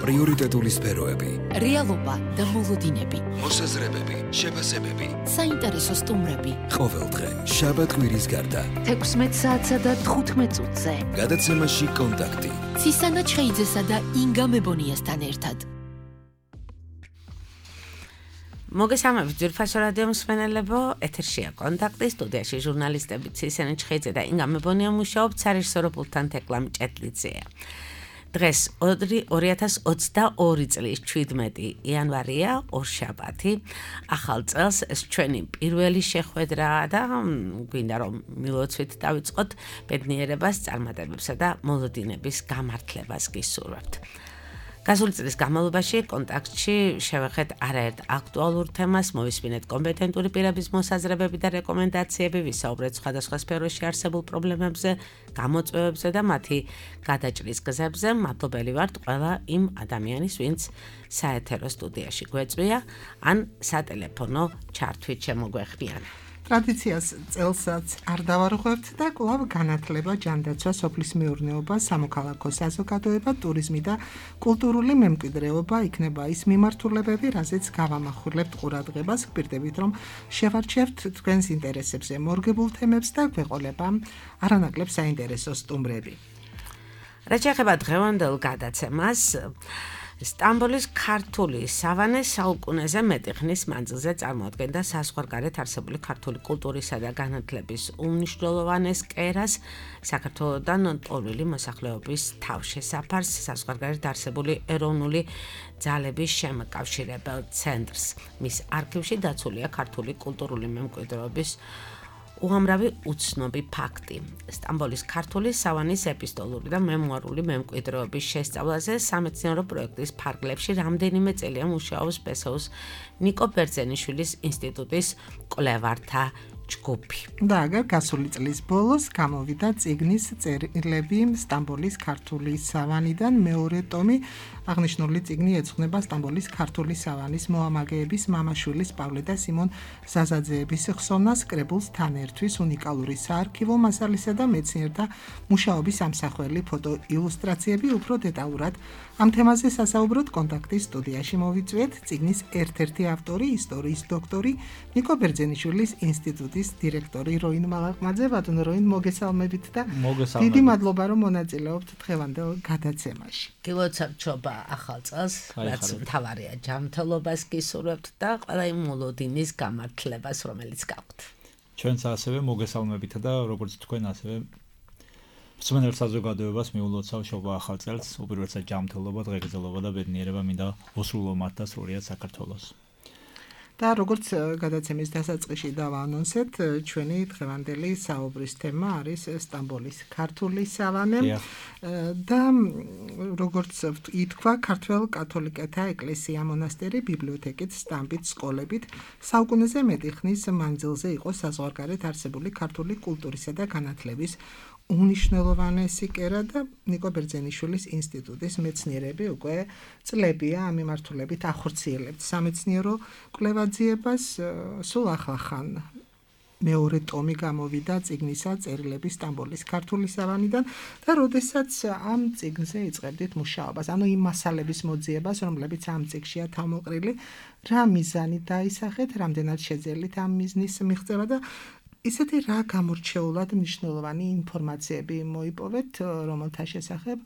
პრიორიტეტული სფეროები, რეალობა და მოლოდინები, მოსაზრებები, შეფასებები, საინტერესო სტუმრები. ყოველდღე შაბათ-კვირის გარდა 16 საათსა და 15 წუთზე. გადაცემაში კონტაქტი. ცისანა ჩხეიძესა და ინგა მებონიასთან ერთად. მოგესალმებით ძვირფასო რადიო მსმენელებო, ეთერშია კონტაქტი, სტუდიაში ჟურნალისტები ცისანა ჩხეიძე და ინგა მებონია მუშაობთ სარისოროპულთან თეკლამ ჭეთლიძეა. დღეს 2022 წლის 17 იანვარია, ორშაბათი. ახალ წელს ეს ჩვენი პირველი შეხვედრაა და გვინდა რომ მილოცვით დავიწყოთ ბედნიერებას, წარმატებებსა და მოლოდინების გამართლებას გისურვებთ. გასული წლის განმავლობაში კონტაქტში შევეხეთ არაერთ აქტუალურ თემას, მოვისმინეთ კომპეტენტური პირების მოსაზრებები და რეკომენდაციები, ვისაუბრეთ სხვადასხვა სფეროში არსებულ პრობლემებზე, გამოწვევებზე და მათი გადაჭრის გზებზე. მადლობელი ვართ ყველა იმ ადამიანის, ვინც საეთერო სტუდიაში გვეწვია, ან სატელეფონო ჩართვით შემოგვეხმიანა. ტრადიციას წელსაც არ დავარღვევთ და კვლავ განათლება, ჯანდაცვა, სოფლის მეურნეობა, სამოქალაქო საზოგადოება, ტურიზმი და კულტურული მემკვიდრეობა იქნება ის მიმართულებები, რაზეც გავამახვილებთ ყურადღებას, გვპირდებით რომ შევარჩევთ თქვენს ინტერესებზე მორგებულ თემებს და გვეყოლება არანაკლებ საინტერესო სტუმრები. რაც შეეხება დღევანდელ გადაცემას, სტამბოლის ქართული სავანე საუკუნეზე მეტი ხნის მანძილზე წარმოადგენდა საზღვარგარეთ არსებული ქართული კულტურისა და განათლების უმნიშვნელოვანეს კერას, საქართველოდან ტოლილი მოსახლეობის თავშესაფარს, საზღვარგარეთ არსებული ეროვნული ძალების შემოკავშირებელ ცენტრს. მის არქივში დაცულია ქართული კულტურული მემკვიდრეობის უამრავი უცნობი ფაქტი. სტამბოლის ქართული სავანის ეპისტოლური და მემუარული მემკვიდრეობის შესწავლაზე სამეცნიერო პროექტის ფარგლებში რამდენიმე წელია მუშაობს პესოუს ნიკო ბერძენიშვილის ინსტიტუტის კვლევართა ჯგუფი. და აგერ გასული წლის ბოლოს გამოვიდა წიგნის წერილები სტამბოლის ქართული სავანიდან მეორე ტომი. აღნიშნული წიგნი ეძღვნება სტამბოლის ქართული სავანის მოამაგეების მამაშვილის პავლე და სიმონ ზაზაძეების ხსოვნას, კრებულს თან ერთვის უნიკალური საარქივო მასალისა და მეცნიერთა მუშაობის ამსახველი ფოტო ილუსტრაციები. უფრო დეტალურად ამ თემაზე სასაუბროდ კონტაქტის სტუდიაში მოვიწვიეთ წიგნის ერთ-ერთი ავტორი, ისტორიის დოქტორი, ნიკო ბერძენიშვილის ინსტიტუტის დირექტორი როინ მალაყმაძე. ბატონო როინ, მოგესალმებით და დიდი მადლობა რომ მონაწილეობთ დღევანდელ გადაცემაში. გილოცავთ ახალ წელს, რაც მთავარია ჯანმრთელობას გისურვებთ და ყველა იმ მოლოდინის გამართლებას, რომელიც გაქვთ. ჩვენც ასევე მოგესალმებით და როგორც თქვენ ასევე მსმენელ საზოგადოებას მიულოცავ შობა ახალ წელს, უპირველესად ჯანმრთელობა, დღეგრძელობა და ბედნიერება მინდა უსრულო მათ და სრულიად საქართველოს. და როგორც გადაცემის დასაწყისში დავაანონსეთ, ჩვენი დღევანდელი საუბრის თემა არის სტამბოლის ქართული სავანე და როგორც ითქვა, ქართველ კათოლიკეთა ეკლესია, მონასტერი, ბიბლიოთეკით, სტამბით, სკოლებით საუკუნეზე მეტი ხნის მანძილზე იყო საზღვარგარეთ არსებული ქართული კულტურისა და განათლების უნიშნელოვანესი კერა და ნიკო ბერძენიშვილის ინსტიტუტის მეცნიერები უკვე წლებია ამ მიმართულებით ახორციელებთ სამეცნიერო კვლევაძიებას. სულ ახლახან მეორე ტომი გამოვიდა წიგნისა წერილები სტამბოლის ქართული სავანიდან და როდესაც ამ წიგნზე იწყებდით მუშაობას, ანუ იმ მასალების მოძიებას, რომლებიც ამ წიგნშია თავმოყრილი, რა მიზანი დაისახეთ, რამდენად შეძელით ამ მიზნის მიღწევა და ისეთი რა გამორჩეულად მნიშვნელოვანი ინფორმაციები მოიპოვეთ, რომელთა შესახებ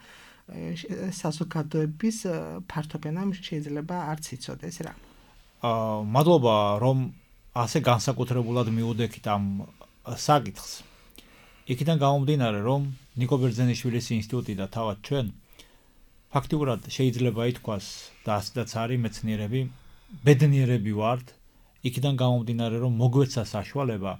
საზოგადოების ფართობენამ შეიძლება არც იცოდეს რა. მადლობა რომ ასე განსაკუთრებულად მიუდექით ამ საკითხს. იქიდან გამომდინარე რომ ნიკო ბერძენიშვილის ინსტიტუტი და თავად ჩვენ ფაქტიურად შეიძლება ითქვას და ასეთაც არის მეცნიერები, ბედნიერები ვართ, იქიდან გამომდინარე რომ მოგვეცა საშუალება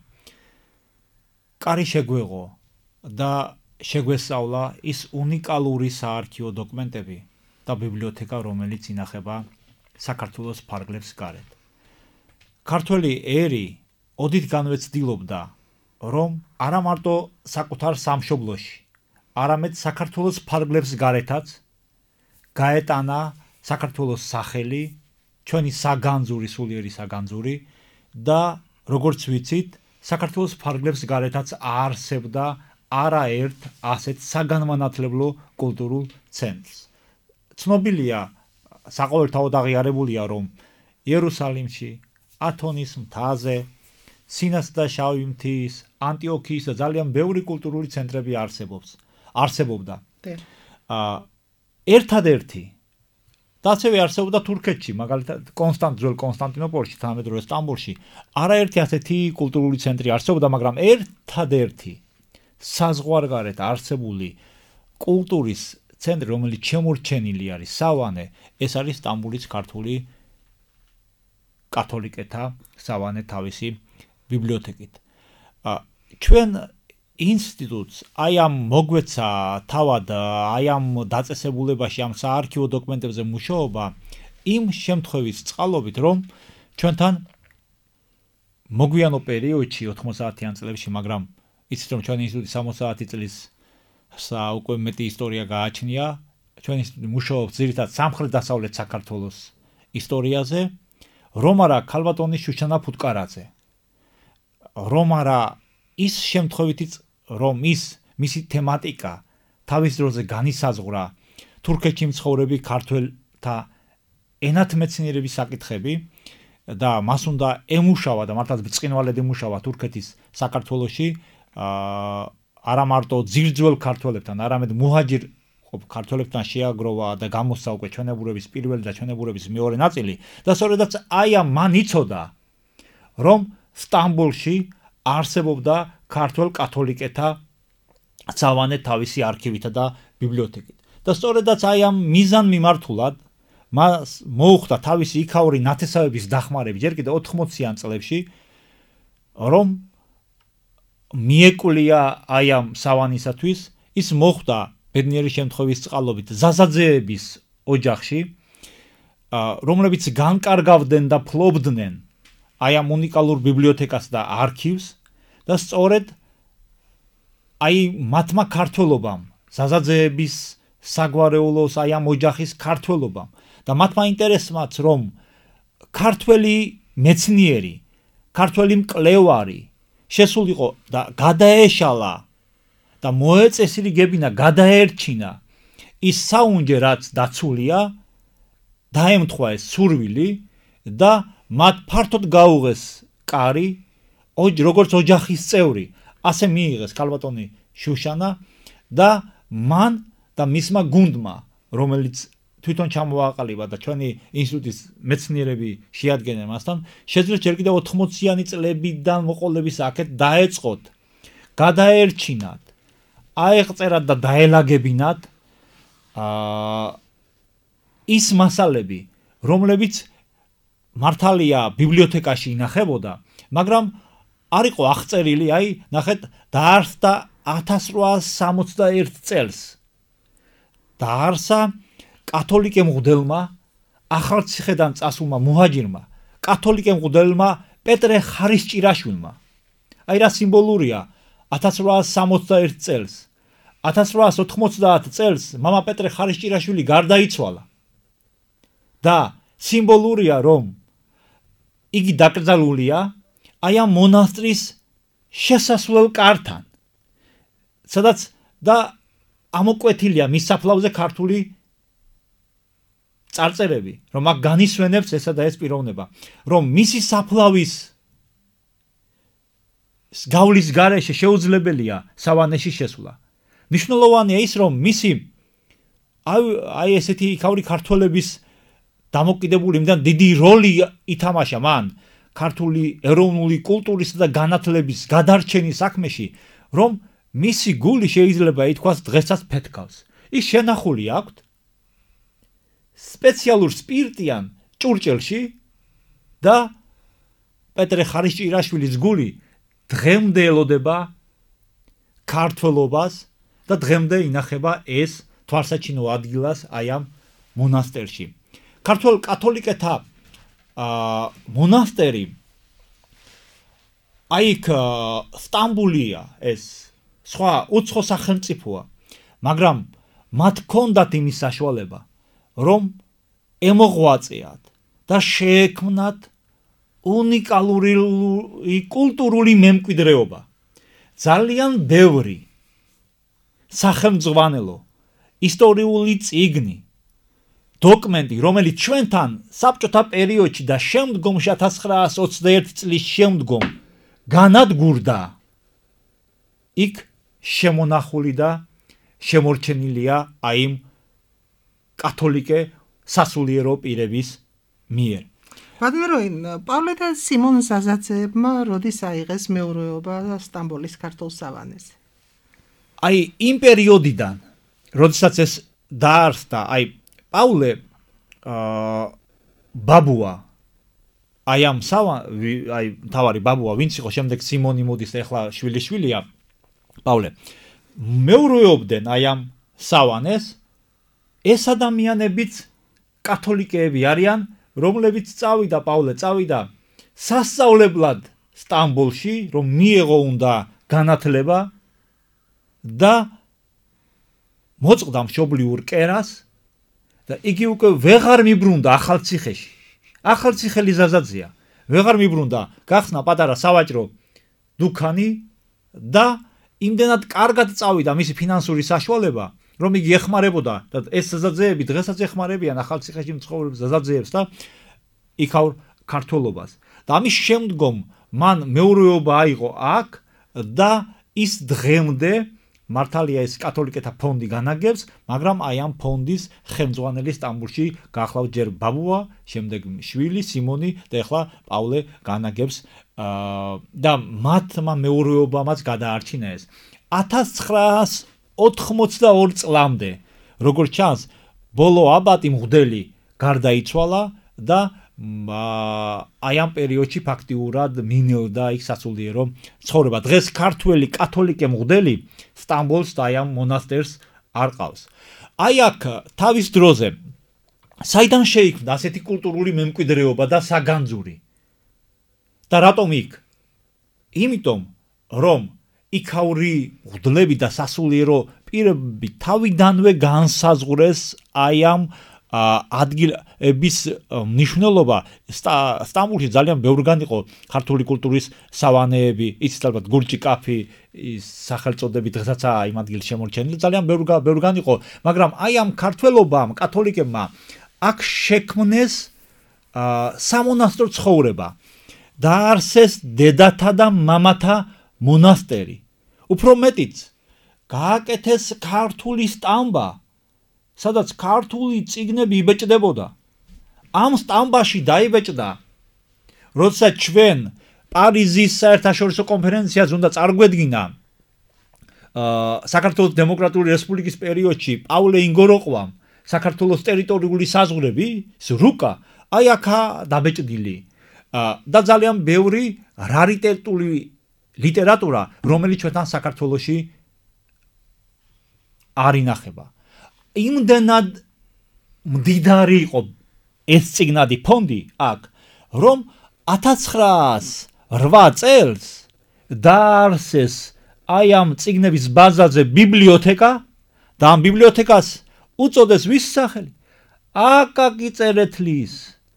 კარი შეგვეღო და შეგვესწავლა ის უნიკალური საარქივო დოკუმენტები და ბიბლიოთეკა, რომელიც ინახება საქართველოს ფარგლებს გარეთ. ქართველი ერი ოდითგანვე ცდილობდა, რომ არა მარტო საკუთარ სამშობლოში, არამედ საქართველოს ფარგლებს გარეთაც გაეტანა საქართველოს სახელი, ჩვენი საგანძური, სულიერი საგანძური და როგორც ვიცით, საქართველოს ფარგლებს გარეთაც არსებდა არაერთ ასეთ საგანმანათლებლო კულტურულ ცენტრს. ცნობილია საყოველთაოდ აღიარებულია, რომ იერუსალიმში, ათონის მთაზე, სინას და შავი მთის, ანტიოქიის და ძალიან ბევრი კულტურული ცენტრები არსებობდა. ერთადერთი და ასევე არსებობდა თურქეთში, მაგალითად ძველ კონსტანტინოპოლში, თანამედროვე სტამბოლში, არაერთი ასეთი კულტურული ცენტრი არსებობდა, მაგრამ ერთადერთი საზღვარგარეთ არსებული კულტურის ცენტრი, რომელიც შემორჩენილი არის, სავანე, ეს არის სტამბოლის ქართული კათოლიკეთა სავანე თავისი ბიბლიოთეკით. ჩვენ ინსტიტუტს აი ამ მოგვეცა თავად აი ამ დაწესებულებაში ამ საარქივო დოკუმენტებზე მუშაობა იმ შემთხვევის წყალობით, რომ ჩვენთან მოგვიანო პერიოდში 90-იან წლებში, მაგრამ იცით რომ ჩვენი ინსტიტუტი 60 წლის უკვე მეტი ისტორია გააჩნია, ჩვენი ინსტიტუტი მუშაობს ძირითადად სამხრეთ-დასავლეთ საქართველოს ისტორიაზე, რომ არა ქალბატონის შუშანა ფუტკარაძე, რომ არა ის შემთხვევითიც რომ მისი თემატიკა თავის დროზე განისაზღვრა თურქეთში მცხოვრები ქართველთა ენათმეცნიერების საკითხები და მას უნდა ემუშავა და მართლაც ბრწყინვალედ ემუშავა თურქეთის საქართველოში არა მარტო ძირძველ ქართველებთან, არამედ მუჰაჯირ ქართველებთან შეაგროვა და გამოსცა უკვე ჩვენებურების პირველი და ჩვენებურების მეორე ნაწილი და სწორედაც აი ამ მან იცოდა, რომ სტამბოლში არსებობდა ქართველ კათოლიკეთა სავანე თავისი არქივითა და ბიბლიოთეკით. და სწორედაც აი ამ მიზან მიმართულად მას მოუხდა თავისი იქაური ნათესავების დახმარება ჯერ კიდევ 80-იან წლებში, რომ მიეკვლია აი ამ სავანისათვის, ის მოხვდა ბედნიერი შემთხვევის წყალობით ზაზაძეების ოჯახში, რომლებიც განკარგავდნენ და ფლობდნენ აი ამ უნიკალურ ბიბლიოთეკას და არქივს და სწორედ აი მათმა ქართველობამ, ზაზაძეების საგვარეულოს აი ამ ოჯახის ქართველობამ და მათმა ინტერესმაც, რომ ქართველი მეცნიერი, ქართველი მკვლევარი შესულიყო და გადაეშალა და მოეწესრიგებინა, გადაერჩინა ის საუნჯე, რაც დაცულია, დაემთხვა ეს სურვილი და მათ ფართოდ გაუღეს კარი, როგორც ოჯახის წევრი, ასე მიიღეს ქალბატონი შუშანა და მან და მისმა გუნდმა, რომელიც თვითონ ჩამოაყალიბა და ჩვენი ინსტიტუტის მეცნიერები შეადგენენ მასთან, შეძლეს ჯერ კიდევ 80-იანი წლებიდან მოყოლების აქეთ დაეწყოთ, გადაერჩინათ, აეღწერათ და დაელაგებინათ ის მასალები, რომლებიც მართალია ბიბლიოთეკაში ინახებოდა, მაგრამ არ იყო აღწერილი, აი, ნახეთ, დაარსდა 1861 წელს. დაარსა კათოლიკე მღვდელმა, ახალციხედან წასულმა მუჰაჯირმა, კათოლიკე მღვდელმა პეტრე ხარისჭირაშვილმა. აი რა სიმბოლურია 1861 წელს. 1890 წელს მამა პეტრე ხარისჭირაშვილი გარდაიცვალა. და სიმბოლურია, რომ იგი დაკრძალულია აი ამ მონასტრის შესასვლელ კართან, სადაც და ამოკვეთილია მის საფლავზე ქართული წარწერები, რომ აქ განისვენებს ესა და ეს პიროვნება, რომ მისი საფლავის გავლის გარეშე შეუძლებელია სავანეში შესვლა. მნიშვნელოვანია ის, რომ მისი აი ესეთი იქაური ქართველების დამოკიდებულიდან დიდი როლი ითამაშა მან ქართული ეროვნული კულტურის და განათლების გადარჩენის საქმეში, რომ მისი გული შეიძლება ითქვას დღესაც ფეთქავს. ის შენახული აქვთ სპეციალურ სპირტიან ჭურჭელში და პეტრე ხარისჭირაშვილის გული დღემდე ელოდება ქართველობას და დღემდე ინახება ეს თვალსაჩინო ადგილას აი ამ მონასტერში. ქართულ კათოლიკეთა მონასტერი აი სტამბოლია, ეს სხვა უცხო სახელმწიფოა, მაგრამ მათ ჰქონდათ იმის საშუალება, რომ ემოღვაწეათ და შეექმნათ უნიკალური კულტურული მემკვიდრეობა. ძალიან ბევრი სახელმძღვანელო, ისტორიული წიგნი, დოკუმენტი, რომელიც ჩვენთან საბჭოთა პერიოდში და შემდგომში 1921 წლის შემდგომ განადგურდა, იქ შემონახული და შემორჩენილია აი იმ კათოლიკე სასულიერო პირების მიერ. ბატონო, პავლე და სიმონ ზაზაძეებმა როდის აიღეს მეურვეობა სტამბოლის ქართულ სავანეზე? აი იმ პერიოდიდან, როდესაც ეს დაარსდა, აი პავლე ბაბუა აი ამ აი თავარი ბაბუა ვინც იყო შემდეგ სიმონი მოდის ახლა შვილიშვილია პავლე მეურვეობდნენ აი ამ სავანეს ეს ადამიანებიც კათოლიკეები არიან რომლებიც პავლე წავიდა სასწავლებლად სტამბოლში რომ მიეღო უნდა განათლება და მოწყდა მშობლიურ კერას და იგი უკვე ვეღარ მიბრუნდა ახალციხეში. ახალციხელი ზაზაძეა. ვეღარ მიბრუნდა, გახსნა პატარა სავაჭრო დუქანი და იმდენად კარგად წავიდა მისი ფინანსური საშუალება, რომ იგი ეხმარებოდა და ეს ზაზაძეები დღესაც ეხმარებიან ახალციხეში მცხოვრებ ზაზაძეებს და იქაურ ქართველობას. და ამის შემდგომ მან მეურვეობა აიღო აქ და ის დღემდე მართალია ეს კათოლიკეთა ფონდი განაგებს, მაგრამ აი ამ ფონდის ხელმძღვანელი სტამბოლში გახლავთ ჯერ ბაბუა, შემდეგ შვილი სიმონი და ახლა პავლე განაგებს და მათმა მეურვეობამაც გადაარჩინა ეს. 1982 წლამდე, როგორც ჩანს, ბოლო აბატი მღვდელი გარდაიცვალა და აი ამ პერიოდში ფაქტიურად მინელდა იქ სასულიერო ცხოვრება. დღეს ქართველი კათოლიკე მღვდელი სტამბოლს და აი ამ მონასტერს არ ყავს. აი აქ თავის დროზე საიდან შეიქმნა ასეთი კულტურული მემკვიდრეობა და საგანძური? და რატომ იქ? იმიტომ, რომ იქაური მღვდლები და სასულიერო პირები თავიდანვე განსაზღვრეს აი ამ ადგილების მნიშვნელობა სტამბოლში ძალიან ბევრგან იყო ქართული კულტურის სავანეები, იცით ალბათ გურჯი კაფი, სახელწოდები დღესაც იმ ადგილს შემორჩენილი, ძალიან ბევრგან იყო, მაგრამ აი ამ ქართველობამ, კათოლიკებმა აქ შექმნეს სამონასტრო ცხოვრება. დაარსეს დედათა და მამათა მონასტერი. უფრო მეტიც, გააკეთეს ქართული სტამბა, სადაც ქართული წიგნები იბეჭდებოდა. ამ სტამბაში დაიბეჭდა, როდესაც ჩვენ პარიზის საერთაშორისო კონფერენციაზე უნდა წარგვედგინა საქართველოს დემოკრატიული რესპუბლიკის პერიოდში პავლე ინგოროყვამ საქართველოს ტერიტორიული საზღვრები, რუკა, აი აქა დაბეჭდილი და ძალიან ბევრი რარიტეტული ლიტერატურა, რომელიც ჩვენთან საქართველოში არ ინახება. იმდენად მდიდარი იყო ეს წიგნადი ფონდი აქ, რომ 1908 წელს დაარსეს აი ამ წიგნების ბაზაზე ბიბლიოთეკა და ამ ბიბლიოთეკას უწოდეს ვის სახელი? აკაკი წერეთლის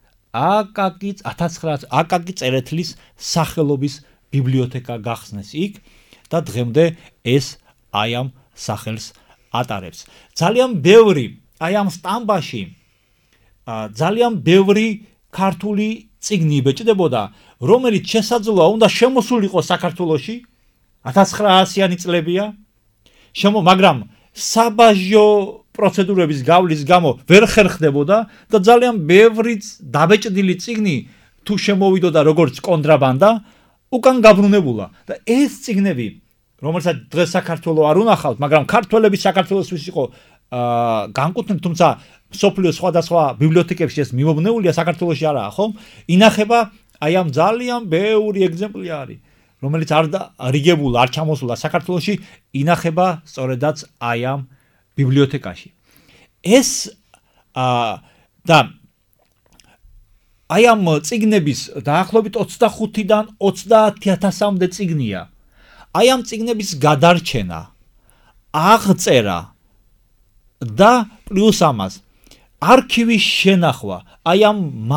1900 აკაკი წერეთლის სახელობის ბიბლიოთეკა გახსნეს იქ და დღემდე ეს აი ამ სახელს ატარებს. ძალიან ბევრი აი ამ სტამბაში ძალიან ბევრი ქართული წიგნი იბეჭდებოდა, რომელიც შესაძლოა უნდა შემოსულიყო საქართველოში 1900-იანი წლებია, მაგრამ საბაჟო პროცედურების გავლის გამო ვერ ხერხდებოდა და ძალიან ბევრი დაბეჭდილი წიგნი თუ შემოვიდოდა როგორც კონტრაბანდა, უკან გაბრუნებულა და ეს წიგნები რომელსაც დღეს საქართველოს არ უნახავთ, მაგრამ ქართველები საქართველოსთვის იყო განკუთვნილ, თუმცა სოფლიოს სხვადასხვა ბიბლიოთეკებში ეს მიმობნეულია, საქართველოში არაა, ხო? ინახება აი ამ ძალიან ბევრი ეგზემპლი არის, რომელიც არ რიგებულა, არ ჩამოსულა საქართველოში, ინახება სწორედაც აი ამ ბიბლიოთეკაში. ეს და აი ამ წიგნების დაახლოებით 25-დან 30,000-მდე წიგნია. აი ამ წიგნების გადარჩენა, აღწერა და პლუს ამას არქივის შენახვა, აი ამ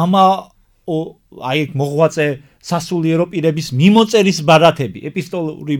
აი მოღვაწე სასულიერო პირების მიმოწერის ბარათები, ეპისტოლური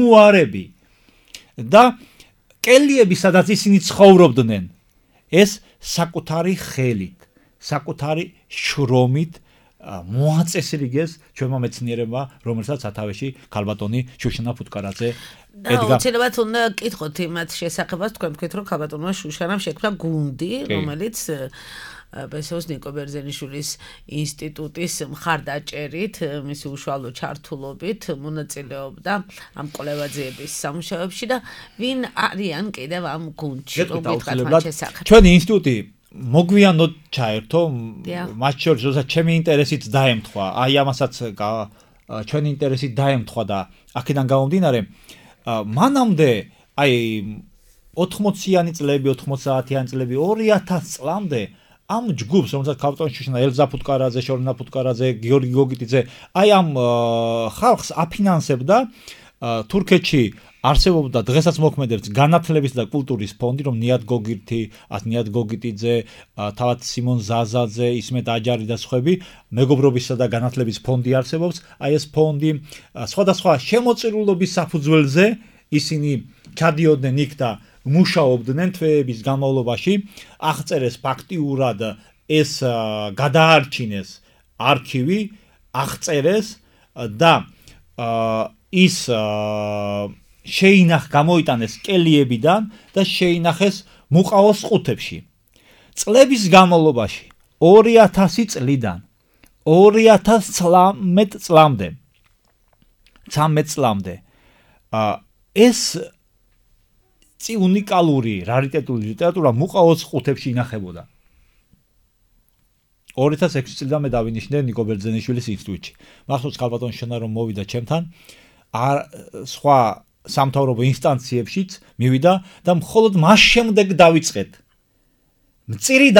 მემუარები და კელიები, სადაც ისინი ცხოვრობდნენ, ეს საკუთარი ხელით, საკუთარი შრომით მოაწესრიგეს ჩვენმა მეცნიერებმა, რომელსაც სათავეში ქალბატონი შუშანა ფუტკარაძე ედგა. უცებად უნდა გკითხოთ იმათ შესახებას, თქვენ თქვით, რომ ქალბატონმა შუშანამ შექმნა გუნდი, რომელიც ბესოს ნიკო ბერძენიშვილის ინსტიტუტის მხარდაჭერით, მისი უშუალო ჩართულობით მონაწილეობდა ამ კვლევაძიების სამუშაოებში და ვინ არიან კიდევ ამ გუნდში, რომ გითხრათ მათ შესახებ. ჩვენი ინსტიტუტი მოგვიანოდ ჩაერთო, მათ შორის როცა ჩემი ინტერესიც დაემთხვა, აი ამასაც ჩვენი ინტერესით დაემთხვა და აქედან გამომდინარე, მანამდე აი 80-იანი წლები, 90-იანი წლები, 2000 წლამდე ამ ჯგუფს, რომელსაც ქალბატონი შუშანა, ელზა ფუტკარაძე, შორინა ფუტკარაძე, გიორგი გოგიტიძე, აი ამ ხალხს აფინანსებდა თურქეთში არსებობდა დღესაც მოქმედებს განათლების და კულტურის ფონდი, რომ ნიად გოგირთი, ნიად გოგიტიძე, თავად სიმონ ზაზაძე, ისმეთ აჯარი და სხვები, მეგობრობისა და განათლების ფონდი არსებობს. აი ეს ფონდი სხვადასხვა შემოწირულობის საფუძველზე ისინი ჩადიოდნენ იქ და მუშაობდნენ თვეების განმავლობაში, აღწერეს ფაქტიურად ეს გადაარჩინეს არქივი, აღწერეს და ის გამოიტანეს კელიებიდან და შეინახეს მუყაოს ყუთებში. წლების განმავლობაში 2000 წლიდან 2013 წლამდე ეს უნიკალური რარიტეტული ლიტერატურა მუყაოს ყუთებში ინახებოდა. 2006 წლიდან მე დავინიშნე ნიკო ბერძენიშვილის ინსტიტუტში. მახსოვს ქალბატონი შუშანა რომ მოვიდა ჩემთან, სხვა სამთავრობო ინსტანციებშიც მივიდა და მხოლოდ მას შემდეგ დავიწყეთ მწირი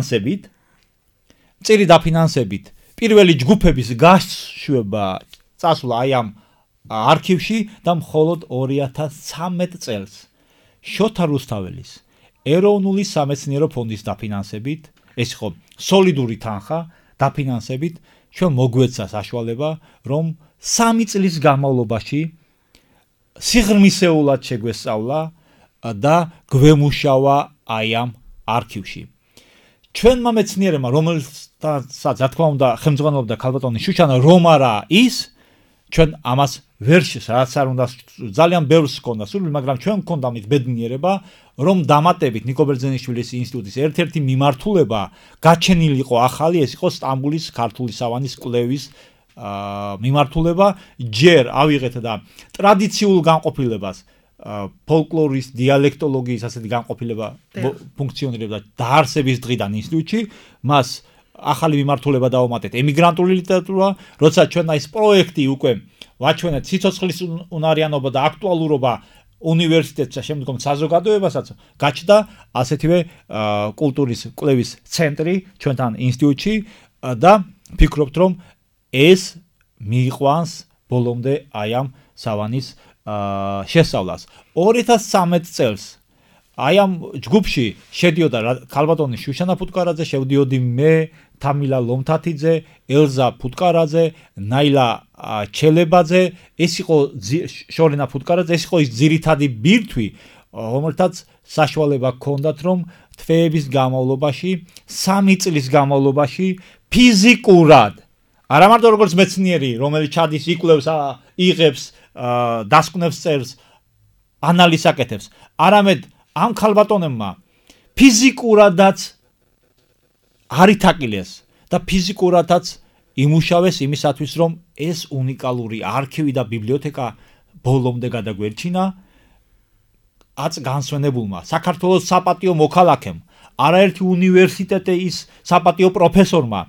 დაფინანსებით პირველი ჯგუფების გაშვება წასვლა აი ამ არქივში და მხოლოდ 2013 წელს შოთა რუსთაველის ეროვნული სამეცნიერო ფონდის დაფინანსებით, ეს იყო სოლიდური თანხა დაფინანსებით, ჩვენ მოგვეცა საშუალება, რომ 3 წლის განმავლობაში სიღრმისეულად შეგვესწავლა და გვემუშავა აი ამ არქივში. ჩვენმა მეცნიერებმა, რომელსაც რა თქმა უნდა ხელმძღვანელობდა ქალბატონი შუშანა, რომ არა ის, ჩვენ ამას ვერ რაც არ უნდა ძალიან ბევრს ჰქონდა სურვილი, მაგრამ ჩვენ ჰქონდა მით ბედნიერება, რომ დამატებით ნიკო ბერძენიშვილის ინსტიტუტის ერთ-ერთი მიმართულება გაჩენილი იყო ახალი, ეს იყო სტამბოლის ქართული სავანის კვლევის მიმართულება, ჯერ ავიღეთ და ტრადიციულ განყოფილებას, ფოლკლორის, დიალექტოლოგიის ასეთი განყოფილება ფუნქციონირებდა დაარსების დღიდან ინსტიტუტში, მას ახალი მიმართულება დავუმატეთ ემიგრანტული ლიტერატურა, როცა ჩვენ ეს პროექტი უკვე ვაჩვენეთ სიცოცხლის უნარიანობა და აქტუალურობა უნივერსიტეტსა, შემდგომ საზოგადოებასაც გაჩნდა ასეთივე კულტურის კვლევის ცენტრი ჩვენთან ინსტიტუტში და ფიქრობთ, რომ ეს მიიყვანს ბოლომდე აი ამ სავანის შესწავლას. 2013 წელს აი ამ ჯგუფში შედიოდა ქალბატონი შუშანა ფუტკარაძე, შევდიოდი მე, თამილა ლომთათიძე, ელზა ფუტკარაძე, ნაილა ჩელებაძე, ეს იყო შორინა ფუტკარაძე, ეს იყო ის ძირითადი ბირთვი, რომელთაც საშუალება ჰქონდათ, რომ თვეების განმავლობაში, 3 წლის განმავლობაში ფიზიკურად, არა მარტო როგორც მეცნიერი, რომელიც ჩადის, იკვლევს, იღებს, დასკვნებს წერს, ანალიზს აკეთებს, არამედ ამ ქალბატონებმა ფიზიკურადაც არითაკილეს და ფიზიკურადაც იმუშავეს იმისათვის, რომ ეს უნიკალური არქივი და ბიბლიოთეკა ბოლომდე გადაგვერჩინა განსვენებულმა საქართველოს საპატიო მოქალაქემ, არაერთი უნივერსიტეტის საპატიო პროფესორმა,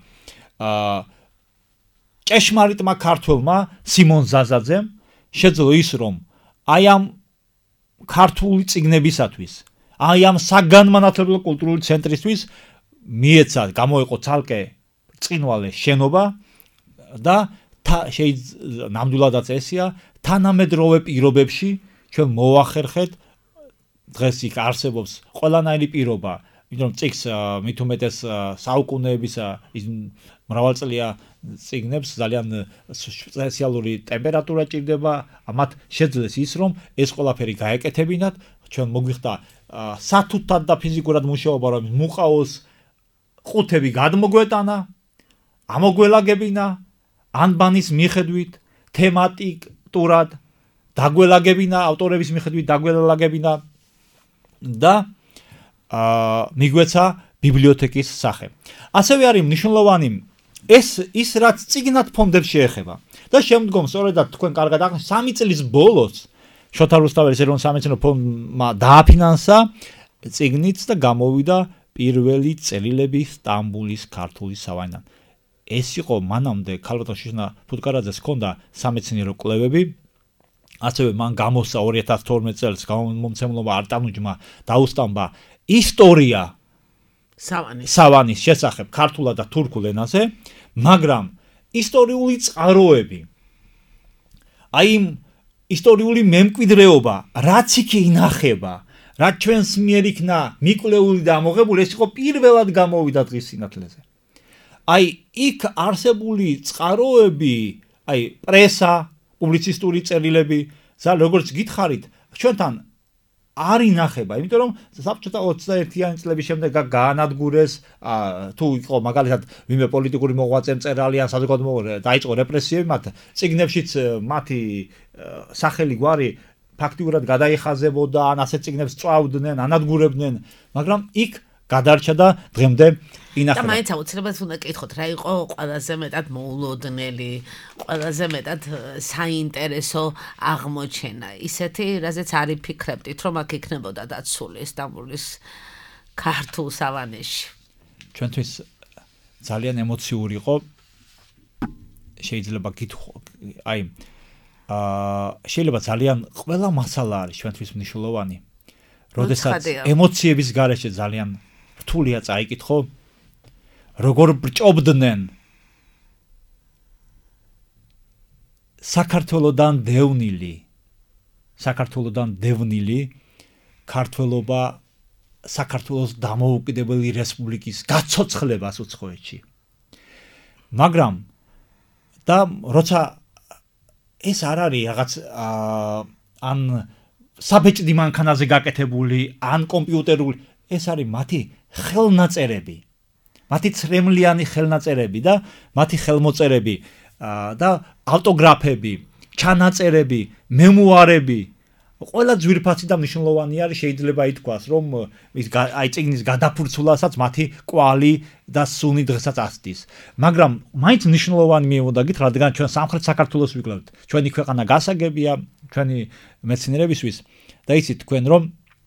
ჭეშმარიტმა ქართველმა სიმონ ზაზაძემ შეძლო ის, რომ აი ამ ქართული წიგნებისათვის, აი ამ საგანმანათლებლო კულტურული ცენტრისთვის მიეცა, გამოიყო ცალკე ბრწყინვალე შენობა და ნამდვილადაც ესია, თანამედროვე პირობებში ჩვენ მოვახერხეთ, დღეს იქ არსებობს ყველანაირი პირობა, იმიტომ წიგნს მით უმეტეს საუკუნეებისა ის მრავალწლია წიგნებს ძალიან სპეციალური ტემპერატურა ჭირდება, მათ შეძლეს ის, რომ ეს ყველაფერი გაეკეთებინათ, ჩვენ მოგვიხდა სათუთად და ფიზიკურად მუშაობა რომ მუყაოს ყუთები გადმოგვეტანა, ამოგველაგებინა, ანბანის მიხედვით, თემატიკურად დაგველაგებინა, ავტორების მიხედვით დაგველაგებინა და მიგვეცა ბიბლიოთეკის სახე. ასევე არის მნიშვნელოვანი ის რაც წიგნად ფონდებს შეეხება და შემდგომ სწორედად თქვენ კარგად აღნიშნეთ 3 წლის ბოლოს შოთა რუსთაველის ეროვნულ სამეცნიერო ფონდმა დააფინანსა წიგნიც და გამოვიდა პირველი წერილები სტამბოლის ქართული სავანიდან. ეს იყო მანამდე ქალბატონ შიშნა ფუტკარაძეს ჰქონდა სამეცნიერო კვლევები, ასევე მან გამოსცა 2012 წელს გამომცემლობა არტანუჯმა დაუსტამბა ისტორია სავანის შესახებ ქართულად და თურქულ ენაზე, მაგრამ ისტორიული წყაროები, აი იმ ისტორიული მემკვიდრეობა, რაც იქ ინახება, რაც ჩვენს მიერ იქნა მიკვლეული და ამოღებული, ეს იყო პირველად გამოვიდა დღის სინათლეზე. აი იქ არსებული წყაროები, აი პრესა, პუბლიცისტური წერილები, როგორც გითხარით, ჩვენთან არ ინახება, იმიტომ რომ საბჭოთა 21-იანი წლების შემდეგ გაანადგურეს, თუ იყო მაგალითად ვინმე პოლიტიკური მოღვაწე მწერალი ან საზოგადოებრივი დაიწყო რეპრესიები მათ, წიგნებშიც მათი სახელი გვარი ფაქტიურად გადაიხაზებოდა, ან ასეთ წიგნებს წვავდნენ, ანადგურებდნენ, მაგრამ იქ გადარჩა და დღემდე ინახება. და მაინც აუცილებლად უნდა კითხოთ, რა იყო ყველაზე მეტად მოულოდნელი, ყველაზე მეტად საინტერესო აღმოჩენა. ისეთი, რაზეც არ იფიქრებდით, რომ აქ იქნებოდა დაცული სტამბოლის ქართულ სავანეში. ჩვენთვის ძალიან ემოციური იყო. შეიძლება გითხო, აი შეიძლება ძალიან ყველა მასალა არის ჩვენთვის მნიშვნელოვანი. როდესაც ემოციების გარეშე ძალიან რთულია წაიკითხო, როგორ ბრჭობდნენ საქართველოდან დევნილი ქართველობა საქართველოს დამოუკიდებელი რესპუბლიკის გაცოცხლებას უცხოეთში. მაგრამ და როცა ეს არ არის რაღაც ან საბეჭდი მანქანაზე გაკეთებული, ან კომპიუტერული, ეს არის მათი ხელნაწერები, მათი ცრემლიანი ხელნაწერები და მათი ხელმოწერები და ავტოგრაფები, ჩანაწერები, მემუარები, ყველა ძვირფასი და მნიშვნელოვანი არის, შეიძლება ითქვას, რომ აი წიგნის გადაფურცვლასაც მათი კვალი და სუნი დღესაც ასდის. მაგრამ მაინც მნიშვნელოვანი მიემოდაგით, რადგან ჩვენ სამხრეთ საქართველოს ვიკვლევთ. ჩვენი ქვეყანა გასაგებია, ჩვენი მეცნიერებისთვის და იცით თქვენ რომ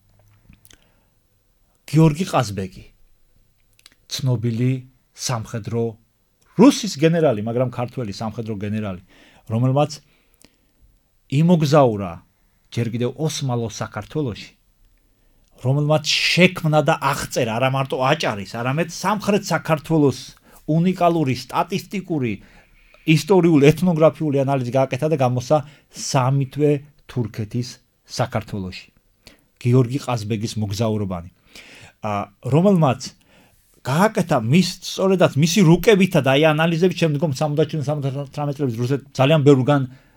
გიორგი ყაზბეგი, ცნობილი სამხედრო რუსის გენერალი, მაგრამ ქართველი სამხედრო გენერალი, რომელმაც იმოგზაურა ჯერ კიდევ ოსმალოს საქართველოში, რომელმაც შექმნა და აღწერა არა მარტო აჭარის, არამედ სამხრეთ საქართველოს უნიკალური სტატისტიკური, ისტორიული, ეთნოგრაფიული ანალიზი გააკეთა და გამოსცა 3 თვე თურქეთის საქართველოში. გიორგი ყაზბეგის მოგზაურობანი, რომელმაც გააკეთა სწორედაც მისი რუკებითა და აი ანალიზებით შემდგომ 70-73 წლების რუსეთს ძალიან ბევრგან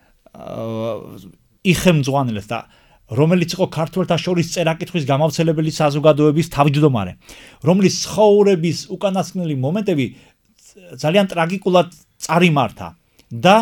იხემძღვანელეს და რომელიც იყო ქართველთა შორის წერა-კითხვის გამავრცელებელი საზოგადოების თავმჯდომარე, რომლის ცხოვრების უკანასკნელი მომენტები ძალიან ტრაგიკულად წარიმართა და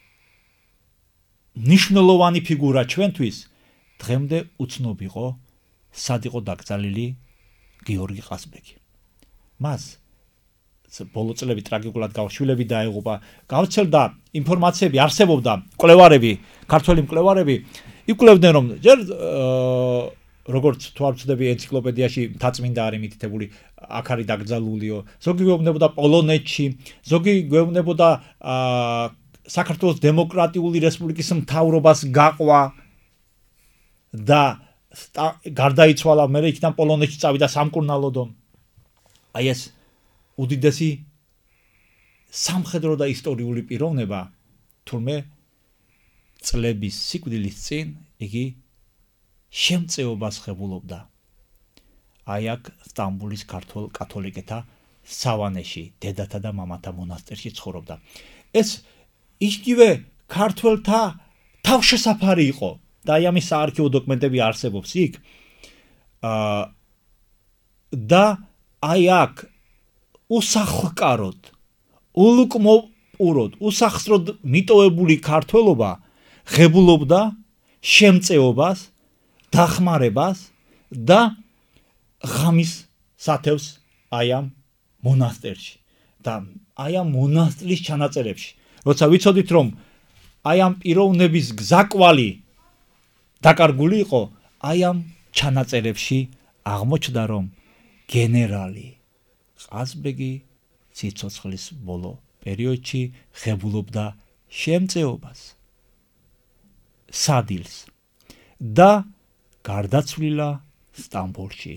მნიშვნელოვანი ფიგურა ჩვენთვის დღემდე უცნობ იყო, სად იყო დაკრძალული გიორგი ყაზბეგი. მას ბოლო წლები ტრაგიკულად გავშვილები დაეღუპა, გავრცელდა ინფორმაციები, არსებობდა მკვლევარები, ქართველი მკვლევარები იკვლევდნენ რომ ჯერ როგორც თუ არ ვცდები ენციკლოპედიაში მთაწმინდა არის მითითებული, აქ არის დაკრძალულიო, ზოგი გვეუბნებოდა პოლონეთში, ზოგი გვეუბნებოდა საქართველოს დემოკრატიული რესპუბლიკის მთავრობას გაყვა და გარდაიცვალა, მერე იქიდან პოლონეთში წავიდა სამკურნალოდო. აი ეს უდიდესი სამხედრო და ისტორიული პიროვნება, თურმე წლების სიკვდილის წინ იგი შემწეობას ღებულობდა. აი აქ სტამბოლის ქართულ კათოლიკეთა სავანეში, დედათა და მამათა მონასტერში ცხოვრობდა. ეს იგივე ქართველთა თავშესაფარი იყო და აი ამის საარქივო დოკუმენტები არსებობს იქ. და აი აქ უსახლკაროდ, ულუკმოპუროდ, უსახსროდ მიტოვებული ქართველობა ღებულობდა შემწეობას, დახმარებას და ღამის სათევს აი ამ მონასტერში და აი ამ მონასტრის ჩანაწერებში. როცა ვიცოდით რომ აი ამ პიროვნების გზაკვალი დაკარგული იყო, აი ამ ჩანაწერებში აღმოჩნდა რომ გენერალი ყაზბეგი სიცოცხლის ბოლო პერიოდში ღებულობდა შემწეობას, სადილს და გარდაცვლილა სტამბოლში.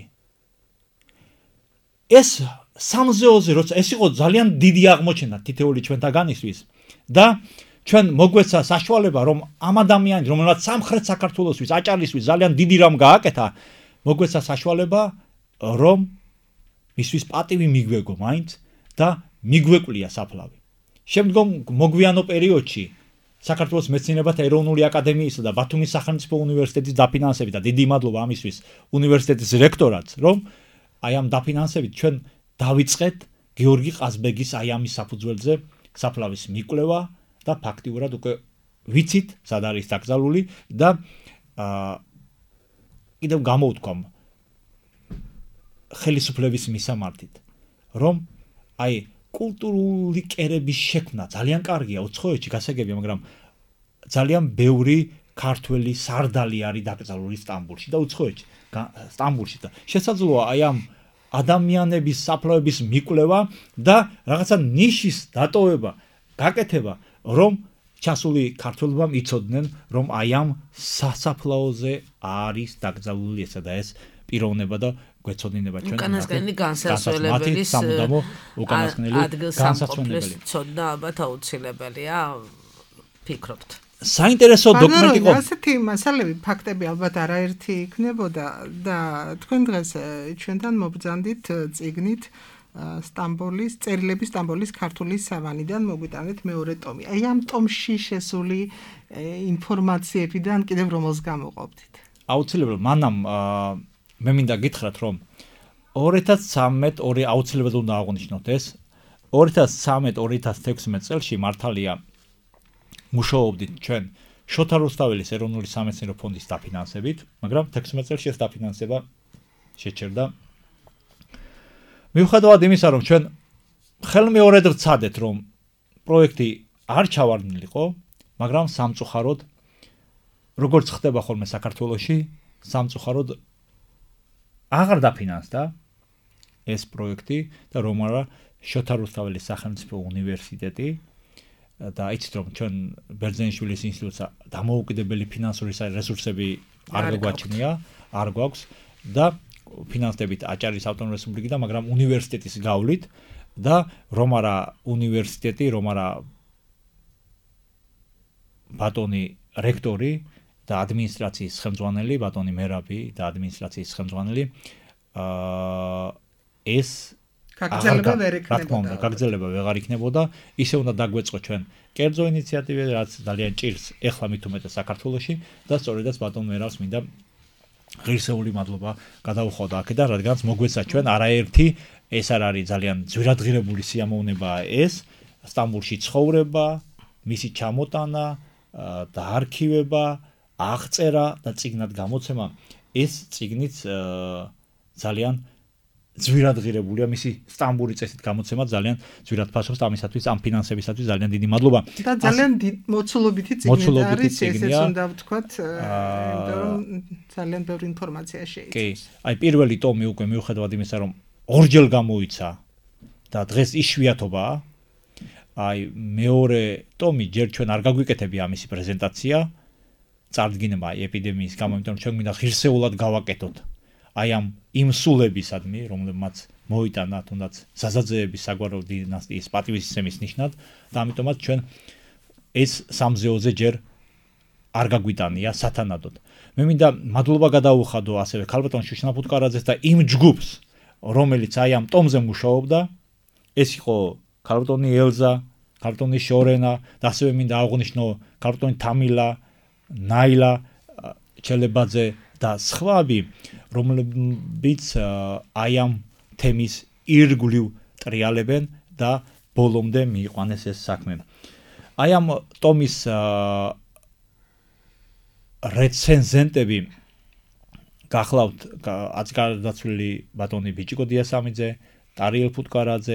ეს სამზეოზე როცა ეს იყო ძალიან დიდი აღმოჩენა თითოეული ჩვენთაგანისთვის და ჩვენ მოგვეცა საშუალება რომ ამ ადამიანს რომელსაც სამხრეთ საქართველოსთვის აჭარისთვის ძალიან დიდი რამ გააკეთა მოგვეცა საშუალება რომ მისთვის პატივი მიგვეგო მაინც და მიგვეკვლია საფლავი. შემდგომ მოგვიანო პერიოდში საქართველოს მეცნიერებათა ეროვნული აკადემიისა და ბათუმის სახელმწიფო უნივერსიტეტის დაფინანსებით და დიდი მადლობა ამისთვის უნივერსიტეტის რექტორატს რომ აი ამ დაფინანსებით ჩვენ დავიწყეთ გიორგი ყაზბეგის აი ამის საფუძველზე საფლავის მიკვლევა და ფაქტიურად უკვე ვიცით სად არის დაკრძალული და კიდევ გამოვთქვამ ხელისუფლების მისამართით რომ აი კულტურული კერების შექმნა ძალიან კარგია უცხოეთში გასაგებია მაგრამ ძალიან ბევრი ქართველი სარდალი არის დაკრძალული სტამბოლში და უცხოეთში სტამბოლში და შესაძლოა აი ამ ადამიანების საფლავების მიკვლევა და რაღაცა ნიშის დატოვება გაკეთება რომ ჩასული ქართველებმა იცოდნენ რომ აი ამ სასაფლაოზე არის დაკრძალული ესა და ეს პიროვნება და გვეცოდინება ჩვენ უკანასკნელი განსასწრებელი სამუდამო უკანასკნელი განსასწრებელი ცოდნა ალბათ აუცილებელია ფიქრობთ საინტერესო დოკუმენტი იყო ასეთი მასალები ფაქტები ალბათ არაერთი იქნებოდა და თქვენ დღეს ჩვენთან მობრძანდით წიგნით სტამბოლის წერილები სტამბოლის ქართული სავანიდან მოგვიტანეთ მეორე ტომი. აი ამ ტომში შესული ინფორმაციებიდან კიდევ რომელს გამოყოფდით? აუცილებლად მანამ მე მინდა გითხრათ რომ 2013 აუცილებლად უნდა აღვნიშნოთ ეს 2013-2016 წელში მართალია მუშაობდით ჩვენ შოთა რუსთაველის ეროვნული სამეცნიერო ფონდის დაფინანსებით, მაგრამ 16 წელში ეს დაფინანსება შეჩერდა. მიუხედავად იმისა, რომ ჩვენ ხელმეორედ ვცადეთ, რომ პროექტი არ ჩავარდნილიყო, მაგრამ სამწუხაროდ როგორც ხდება ხოლმე საქართველოში, სამწუხაროდ აღარ დაფინანსდა ეს პროექტი და რომ არა შოთა რუსთაველის სახელმწიფო უნივერსიტეტი და იცით რომ ჩვენ ბერძენიშვილის ინსტიტუტს დამოუკიდებელი ფინანსური რესურსები არ გვაჩნია, არ გვაქვს და ფინანსებით აჭარის ავტონომიური რესპუბლიკიდან, მაგრამ უნივერსიტეტის გავლით და რომ არა უნივერსიტეტი, რომ არა ბატონი რექტორი და ადმინისტრაციის ხელმძღვანელი, ბატონი მერაბი და ადმინისტრაციის ხელმძღვანელი ეს გაგრძელება ვეღარ იქნებოდა, ისე უნდა დაგვეწყო ჩვენ კერძო ინიციატივები, რაც ძალიან ჭირს ეხლა მით უმეტეს საქართველოში და სწორედაც ბატონ მერაბს მინდა ღირსეული მადლობა გადაუხოდა აქედან, რადგანაც მოგვეცა ჩვენ არაერთი ეს არ არის ძალიან ძვირადღირებული სიამოვნებაა ეს სტამბოლში ცხოვრება, მისი ჩამოტანა და არქივება, აღწერა და წიგნად გამოცემა ეს წიგნიც ძალიან ძვირადღირებულია მისი სტამბოლის წესით გამოცემა ძალიან ძვირად ფასობს ამისათვის ამ ფინანსებისათვის ძალიან დიდი მადლობა და ძალიან მოცულობითი წიგნი არის ესეც უნდა ვთქვათ რომ ძალიან ბევრი ინფორმაცია შეიცავს. კი, აი პირველი ტომი უკვე მიუხედავად იმისა რომ ორჯერ გამოიცა და დღეს იშვიათობაა აი მეორე ტომი ჯერ ჩვენ არ გაგვიკეთებია ამისი პრეზენტაცია წარდგინება ეპიდემიის გამო იმიტომ რომ ჩვენ მინდა ღირსეულად გავაკეთოთ აი ამ იმსულებისადმი, რომლებმაც მოიტანა თუნდაც საზაძეების საგვარო დინასტიის პატივისცემის ნიშნად და ამიტომაც ჩვენ ეს სამზეოზე ჯერ არ გაგვიტანია სათანადოდ. მე მინდა მადლობა გადაუხადო ასევე ქალბატონ შუშნა ფუტკარაძეს და იმ ჯგუფს, რომელიც აი ამ ტომზე მუშაობდა, ეს იყო ქალბატონი ელზა, ქალბატონი შორენა და ასევე მინდა აღვნიშნო ქალბატონი თამილა, ნაილა ჩელებაძე და სხვაები, რომლებიც აი ამ თემის ირგვლივ ტრიალებენ და ბოლომდე მიიყვანეს ეს საქმე. აი ამ ტომის რეცენზენტები გახლავთ აწკარდაცვლილი ბატონი ბიჭიკო დიასამიძე, ტარიელ ფუტკარაძე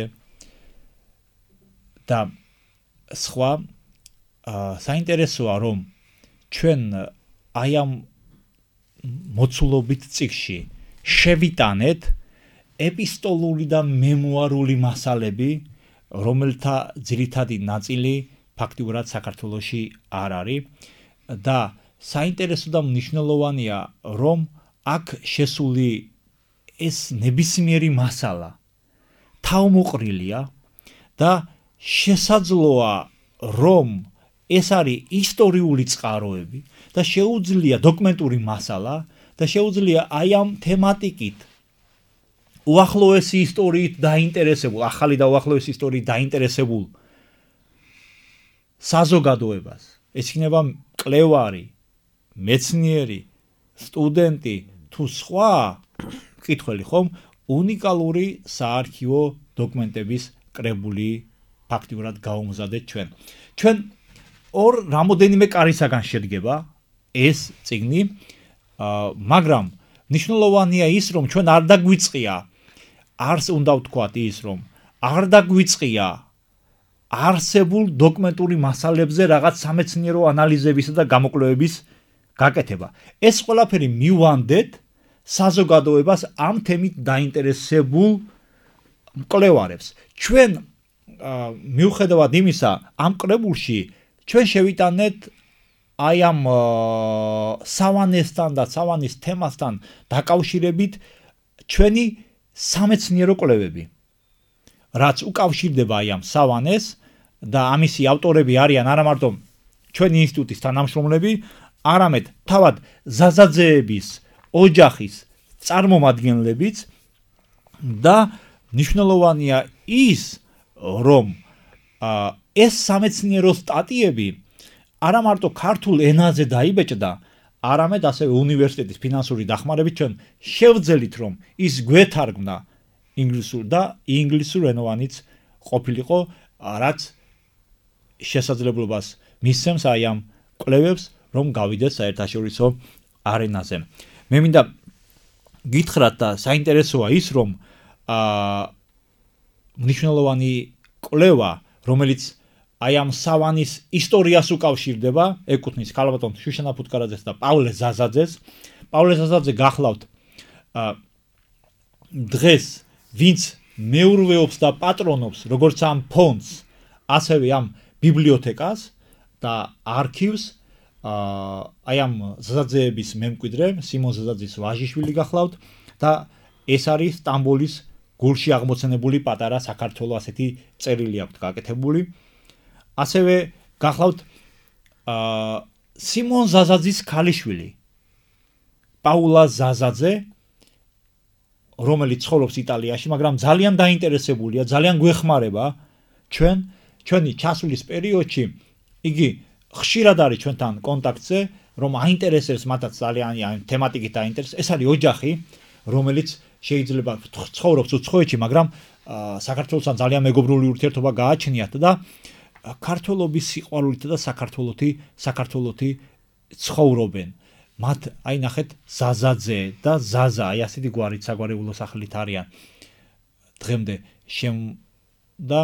და სხვა საინტერესოა რომ ჩვენ აი ამ მოცულობით წიგნში შევიტანეთ ეპისტოლური და მემუარული მასალები, რომელთა ძირითადი ნაწილი ფაქტიურად საქართველოში არ არის და საინტერესო და მნიშვნელოვანია რომ აქ შესული ეს ნებისმიერი მასალა თავმოყრილია და შესაძლოა რომ ეს არის ისტორიული წყაროები და შეუძლია დოკუმენტური მასალა და შეუძლია აი ამ თემატიკით უახლოესი ისტორიით დაინტერესებულ, ახალი და უახლოესი ისტორიით დაინტერესებულ საზოგადოებას, ეს იქნება მკვლევარი, მეცნიერი, სტუდენტი თუ სხვა მკითხველი ხომ, უნიკალური საარქივო დოკუმენტების კრებული ფაქტიურად გავუმზადეთ ჩვენ. ჩვენ ორ რამოდენიმე კარისაგან შედგება ეს წიგნი, მაგრამ მნიშვნელოვანია ის, რომ ჩვენ არ დაგვიწყია არს უნდა ვთქვათ ის, რომ არ დაგვიწყია არსებულ დოკუმენტური მასალებზე რაღაც სამეცნიერო ანალიზებისა და გამოკვლევების გაკეთება. ეს ყველაფერი მივანდეთ საზოგადოებას ამ თემით დაინტერესებულ მკვლევარებს. ჩვენ მიუხედავად იმისა, ამ კრებულში ჩვენ შევიტანეთ აი ამ სავანესთან და სავანის თემასთან დაკავშირებით ჩვენი სამეცნიერო კვლევები, რაც უკავშირდება აი ამ სავანეს და ამისი ავტორები არიან არა მარტო ჩვენი ინსტიტუტის თანამშრომლები, არამედ თავად ზაზაძეების ოჯახის წარმომადგენლებიც და მნიშვნელოვანია ის, რომ ეს სამეცნიერო სტატიები არა მარტო ქართულ ენაზე დაიბეჭდა, არამედ ასევე უნივერსიტეტის ფინანსური დახმარებით ჩვენ შევძელით რომ ის გვეთარგმნა ინგლისურ და ინგლისურენოვანიც ყოფილიყო, რაც შესაძლებლობას მისცემს აი ამ კვლევებს რომ გავიდეს საერთაშორისო არენაზე. მე მინდა გითხრათ და საინტერესოა ის რომ მნიშვნელოვანი კვლევა, რომელიც აი ამ სავანის ისტორიას უკავშირდება, ეკუთვნის ქალბატონ შუშანა ფუტკარაძეს და პავლე ზაზაძეს. პავლე ზაზაძე გახლავთ დღეს ვინც მეურვეობს და პატრონობს როგორც ამ ფონდს, ასევე ამ ბიბლიოთეკას და არქივს, აი ამ ზაზაძეების მემკვიდრე სიმონ ზაზაძის ვაჟიშვილი გახლავთ და ეს არის სტამბოლის გულში აღმოცენებული პატარა საქართველოს ასეთი წერილი აქვს გაკეთებული. ასევე გახლავთ სიმონ ზაზაძის ქალიშვილი პაულა ზაზაძე, რომელიც ცხოვრობს იტალიაში, მაგრამ ძალიან დაინტერესებულია, ძალიან გვეხმარება ჩვენი ჩასვლის პერიოდში. იგი ხშირად არის ჩვენთან კონტაქტზე, რომ აინტერესებს მათაც ძალიან ამ თემატიკით აინტერესებს. ეს არის ოჯახი, რომელიც შეიძლება ცხოვრობს უცხოეთში, მაგრამ საქართველოსთან ძალიან მეგობრული ურთიერთობა გააჩნიათ და ქართველობის სიყვარულითა და საქართველოთი ცხოვრობენ. მათ აი ნახეთ ზაზაძე და ზაზა, აი ასეთი გვარით საგვარეულო სახელით არიან დღემდე და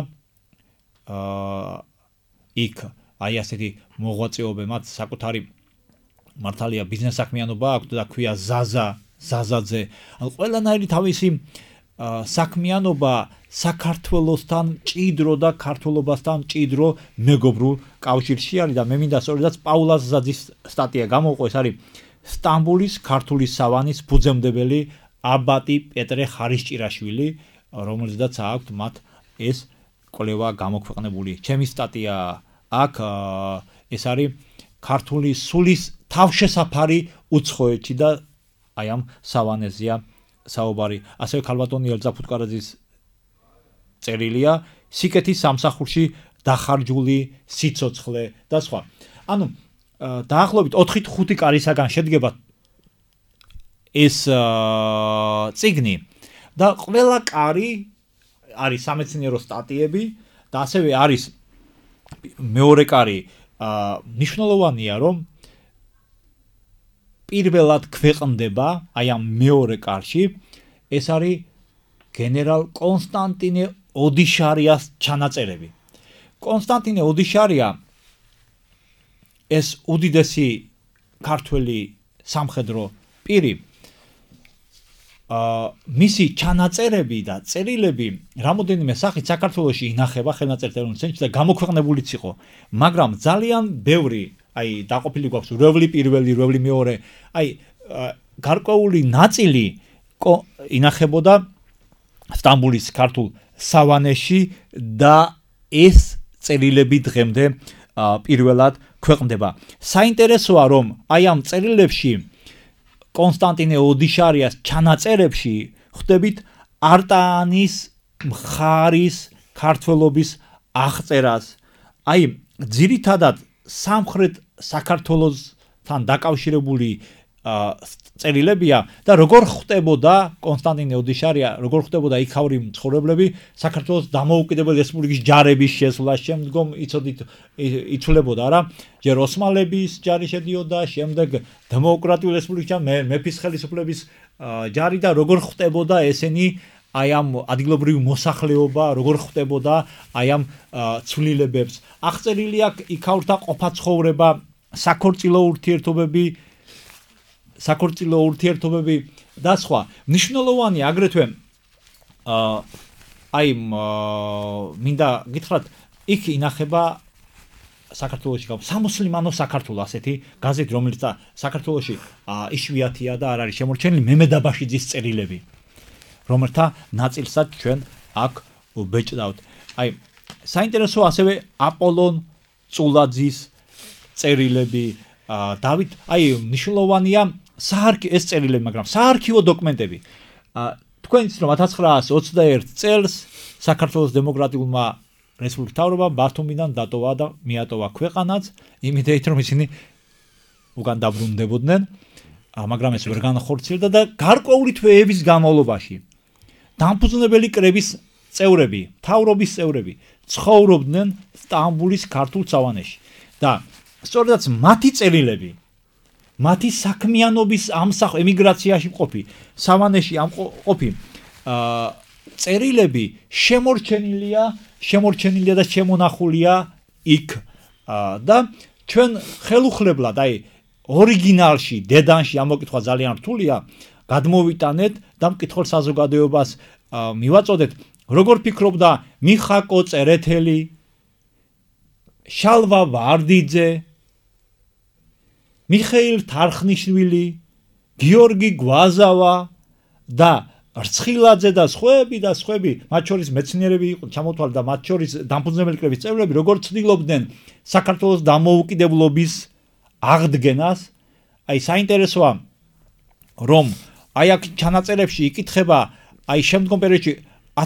იქ აი ასეთი მოღვაწეობენ, მათ საკუთარი მართალია ბიზნეს საქმიანობა აქვს და ქვია ზაზაძე. ყველანაირი თავისი საქმიანობა საქართველოსთან მჭიდრო და ქართულობასთან მჭიდრო მეგობრულ კავშირში არის და მე მინდა სწორედაც პაულა ზაზაძის სტატია გამოვყო. ეს არის სტამბოლის ქართული სავანის ფუძემდებელი აბატი პეტრე ხარისჭირაშვილი, რომელზედაც აქვს მათ ეს კვლევა გამოქვეყნებული. ჩემი სტატია აქ ეს არის ქართული სულის თავშესაფარი უცხოეთში და აი ამ სავანეზია საუბარი. ასევე ქალბატონი ელზა ფუტკარაძის წერილია სიკეთის სამსახურში დახარჯული სიცოცხლე და სხვა. ანუ დაახლოებით 4-5 კარისაგან შედგება ეს წიგნი და ყველა კარი არის სამეცნიერო სტატიები და ასევე არის მეორე კარი მნიშვნელოვანია რომ პირველად ქვეყნდება აი ამ მეორე კარში ეს არის გენერალ კონსტანტინე ოდიშარიას ჩანაწერები. კონსტანტინე ოდიშარია ეს უდიდესი ქართველი სამხედრო პირი მისი ჩანაწერები და წერილები რამოდენიმე სახით საქართველოში ინახება ხელნაწერ ეროვნულ ცენტრში და გამოქვეყნებულიც იყო, მაგრამ ძალიან ბევრი აი დაყოფილი გვაქვს რველი პირველი, რველი მეორე, აი გარკვეული ნაწილი ინახებოდა სტამბოლის ქართულ სავანეში და ეს წერილები დღემდე პირველად ქვეყნდება. საინტერესოა რომ აი ამ წერილებში კონსტანტინე ოდიშარიას ჩანაწერებში ხვდებით არტაანის მხარის ქართველობის აღწერას. აი ძირითადად სამხრეთ საქართველოსთან დაკავშირებული წერილებია და როგორ ხვდებოდა კონსტანტინე ოდიშარია, როგორ ხვდებოდა იქაური მცხოვრებლები საქართველოს დამოუკიდებელი რესპუბლიკის ჯარების შესვლა, შემდგომ იცოდით იცვლებოდა რა, ჯერ ოსმალების ჯარი შედიოდა, შემდეგ დემოკრატიული რესპუბლიკის მეფის ხელისუფლების ჯარი და როგორ ხვდებოდა ესენი აი ამ ადგილობრივი მოსახლეობა, როგორ ხვდებოდა აი ამ ცვლილებებს. აღწერილი აქვს იქაურთა ყოფაცხოვრება, საქორწილო ურთიერთობები და სხვა. მნიშვნელოვანია აგრეთვე აი მინდა გითხრათ იქ ინახება საქართველოში სამუსლიმანო საქართველო ასეთი გაზეთი რომელიც საქართველოში იშვიათია და არ არის შემორჩენილი მემედაბაშიძის წერილები რომელთა ნაწილსაც ჩვენ აქ ვბეჭდავთ. აი საინტერესოა ასევე აპოლონ წულაძის წერილები დავით აი მნიშვნელოვანია ეს წერილები, მაგრამ საარქივო დოკუმენტები. თქვენ იცით რომ 1921 წელს საქართველოს დემოკრატიულმა რესპუბლიკის მთავრობამ ბათუმიდან დატოვა და მიატოვა ქვეყანაც, იმედით რომ ისინი უკან დაბრუნდებოდნენ, მაგრამ ეს ვერ განახორციელდა და გარკვეული თვეების განმავლობაში დამფუძნებელი კრების წევრები, მთავრობის წევრები ცხოვრობდნენ სტამბოლის ქართულ სავანეში და სწორედაც მათი წერილები მათი საქმიანობის ამსახ ემიგრაციაში მყოფი სავანეში ამყოფი წერილები შემორჩენილია და შემონახულია იქ და ჩვენ ხელუხლებლად აი ორიგინალში დედანში ამოკითხვა ძალიან რთულია გადმოვიტანეთ და მკითხველს საზოგადოებას მივაწოდეთ როგორ ფიქრობდა მიხაკო წერეთელი შალვა ვარდიძე მიხეილ თარხნიშვილი, გიორგი გვაზავა და რცხილაძე და სხვები, მათ შორის მეცნიერები იყო ჩამოთვალე და მათ შორის დამფუძნებელი კრების წევრები, როგორ ცდილობდნენ საქართველოს დამოუკიდებლობის აღდგენას. აი საინტერესოა, რომ აი აქ ჩანაწერებში იკითხება აი შემდგომ პერიოდში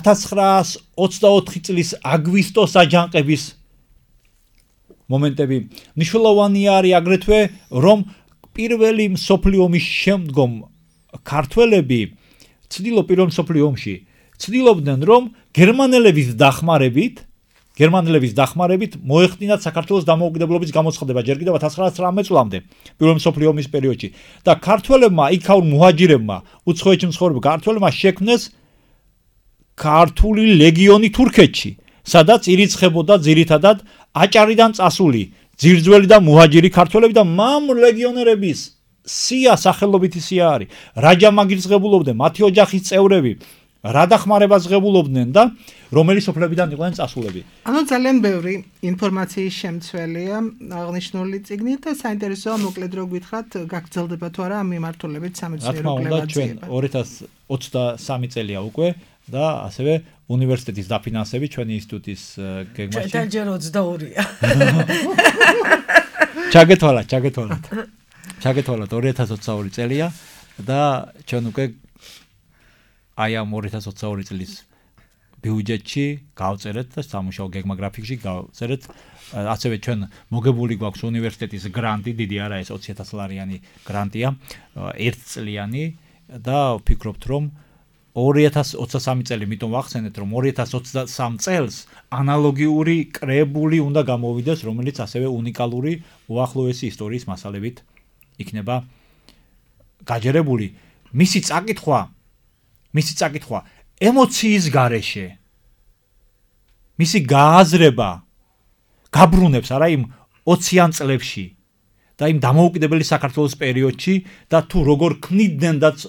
1924 წლის აგვისტოს აჯანყების მომენტები. მნიშვნელოვანი არის აგრეთვე რომ პირველი მსოფლიო ომის შემდგომ ქართველები პირველ მსოფლიო ომში ცდილობდნენ რომ გერმანელების დახმარებით მოეხდინათ საქართველოს დამოუკიდებლობის გამოცხადება ჯერ კიდევ 1919 წლამდე პირველ მსოფლიო ომის პერიოდში და ქართველებმა იქაურ მუჰაჯირებმა უცხოეთში მცხოვრებ ქართველებმა შექმნეს ქართული ლეგიონი თურქეთში სადაც ირიცხებოდა ძირითადად აჭარიდან წასული ძირძველი და მუჰაჯირი ქართველები და მამ ლეგიონერების სახელობითი სია არის. რაჯა მაგის ღებულობდნენ, მათი ოჯახის წევრები, რა დახმარებას ღებულობდნენ და რომელი სოფლებიდან იყვნენ წასულები. ანუ ძალიან ბევრი ინფორმაციის შემცველია აღნიშნული წიგნი და საინტერესოა მოკლედ რო გითხრათ, გაგრძელდება თუ არა ამ მიმართულებით სამეცნიერო კვლევაძიება. 2023 წელია უკვე და ასევე უნივერსიტეტის დაფინანსებით ჩვენი ინსტიტუტის გეგმაში. ჩვენ ჯერ 22-ია. ჩაგეთვალათ 2022 წელია და ჩვენ უკვე აი ამ 2022 წლის ბიუჯეტში გავწერეთ და სამუშაო გეგმა გრაფიკში გავწერეთ. ასევე ჩვენ მოგებული გვაქვს უნივერსიტეტის გრანტი, დიდი არა ეს 20,000 ლარიანი გრანტია, ერთწლიანი და ვფიქრობთ რომ 2023 წელი მიტომ ვახსენეთ რომ 2023 წელს ანალოგიური კრებული უნდა გამოვიდეს რომელიც ასევე უნიკალური უახლოესი ისტორიის მასალებით იქნება გაჯერებული მისი წაკითხვა ემოციის გარეშე მისი გააზრება გაბრუნებს არა იმ 20-იან წლებში და იმ დამოუკიდებელი საქართველოს პერიოდში და თუ როგორ ქმნიდნენ და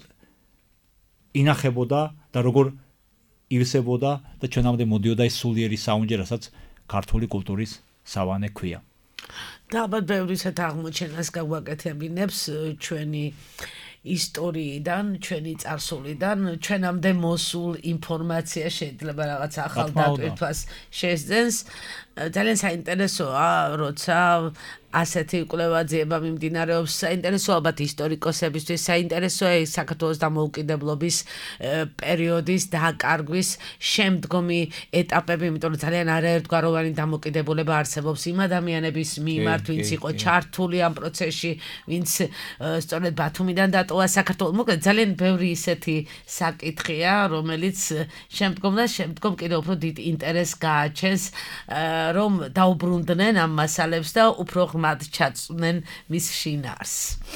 ინახებოდა და როგორ ივსებოდა და ჩვენამდე მოდიოდა ეს სულიერი საუნჯე, რასაც ქართული კულტურის სავანე ქვია. და ალბათ ბევრი ისეთ აღმოჩენას გაგვაკეთებინებს ჩვენი ისტორიიდან, ჩვენი წარსულიდან, ჩვენამდე მოსულ ინფორმაცია შეიძლება რაღაც ახალ დატვირთვას შეეძენს. ძალიან საინტერესოა, როცა ასეთი კვლევა-ძიება მიმდინარეობს, საინტერესოა ალბათ ისტორიკოსებისთვის, საინტერესოა საქართველოს დამოუკიდებლობის პერიოდის დაკარგვის შემდგომი ეტაპები, იმიტომ რომ ძალიან არაერთგვაროვანი დამოუკიდებლობა არსებობს იმ ადამიანების მიმართ, ვინც იყო ჩართული ამ პროცესში, ვინც სწორედ ბათუმიდან დატოვა საქართველოს. მოკლედ ძალიან ბევრი ისეთი საკითხია, რომელიც შემდგომ კიდევ უფრო დიდ ინტერესს გააჩენს, რომ დაუბრუნდნენ ამ მასალებს და უფრო ღმად ჩაწვნენ მის შინაარს.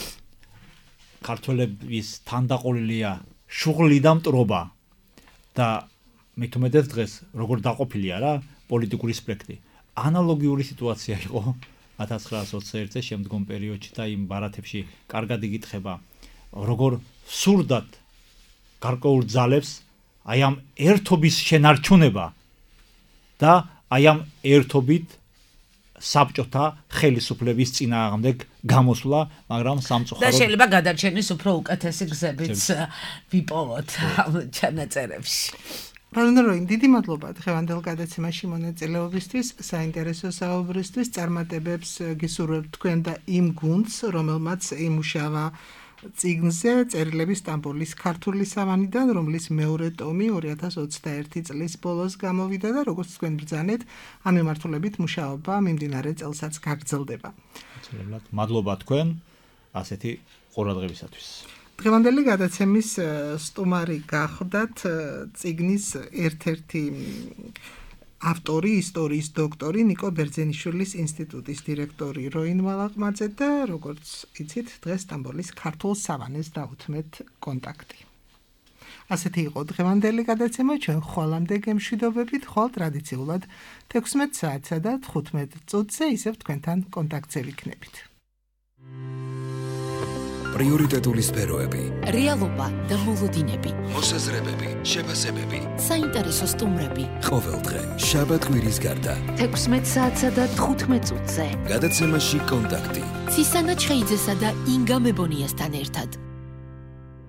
ქართველების თანდაყოლილია შუღლი და მტრობა და მით უმეტეს დღეს როგორ დაყოფილია რა პოლიტიკური სპექტრი. ანალოგიური სიტუაცია იყო 1921 წელს შემდგომ პერიოდში და იმ ბარათებში კარგად იგითხება როგორ სურდათ გარკვეულ ძალებს აი ამ ერთობის შენარჩუნება და აი ამ ერთობით საბჭოთა ხელისუფლების წინააღმდეგ გამოსვლა, მაგრამ სამწუხაროდ და შეიძლება გადარჩენის უფრო უკეთესი გზებიც ვიპოვოთ ამ ჩანაწერებში. ბარონი, დიდი მადლობა დღევანდელ გადაცემაში მონაწილეობისთვის, საინტერესო საუბრისთვის, წარმატებებს გისურვებთ თქვენ და იმ გუნდს, რომელმაც იმუშავა წიგნზე წერილები სტამბოლის ქართული სავანიდან, რომლის მეორე ტომი 2021 წლის ბოლოს გამოვიდა და როგორც თქვენ ბრძანეთ, ამ მიმართულებით მუშაობა მიმდინარე წელსაც გაგრძელდება. მადლობა თქვენ ასეთი ყურადღებისათვის. დღევანდელი გადაცემის სტუმარი გახდათ წიგნის ერთ-ერთი ავტორი, ისტორიის დოქტორი ნიკო ბერძენიშვილის ინსტიტუტის დირექტორი როინ მალაყმაძე და როგორც იცით, დღეს სტამბოლის ქართულ სავანეს დაუთმეთ კონტაქტი. ასეთი იყო დღევანდელი გადაცემა, ჩვენ ხვალამდე გემშვიდობებით, ხვალ ტრადიციულად 16 საათსა და 15 წუთზე ისევ თქვენთან კონტაქტზე ვიქნებით. პრიორიტეტული სფეროები, რეალობა და მოლოდინები, მოსაზრებები, შეფასებები, საინტერესო სტუმრები. ყოველდღე შაბათ კვირის გარდა 16 საათსა და 15 წუთზე. გადაცემაში კონტაქტი. ცისანა ჩხეიძესა და ინგა მებონიასთან ერთად.